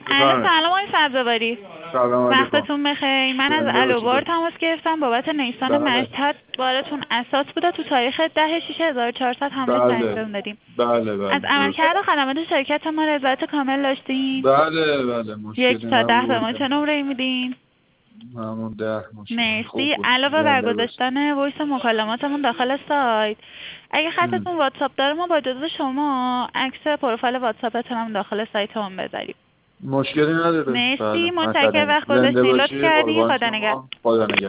سلام آقای سبزواری. سلام علیکم. وقتتون بخیر. من از زنده باشید. الوبار تماس گرفتم بابت نیسان بله. مشهد. بارتون اساس بوده تو تاریخ 10/6/1400 حمله انجام دادیم. بله از عملکرد خدمات شرکت ما رضایت کامل داشتیم. بله 1 مشکلی تا 10 به نبود. ما چه نمره میدین؟ همون 10 مشکلی خوب مرسی. بود. علاوه بر زنده باشید. گذاشتن وایس مکالماتمون داخل سایت، اگه خطتون واتساپ داره ما با اجازه شما عکس پروفایل واتساپتون هم داخل سایتمون بذاریم. مشکلی نداره. مرسی. بله متشکرم وقت زنده گذاشتی. لطف باشی. کردی. قربان خدا نگهدار. شما. خدا نگهدار.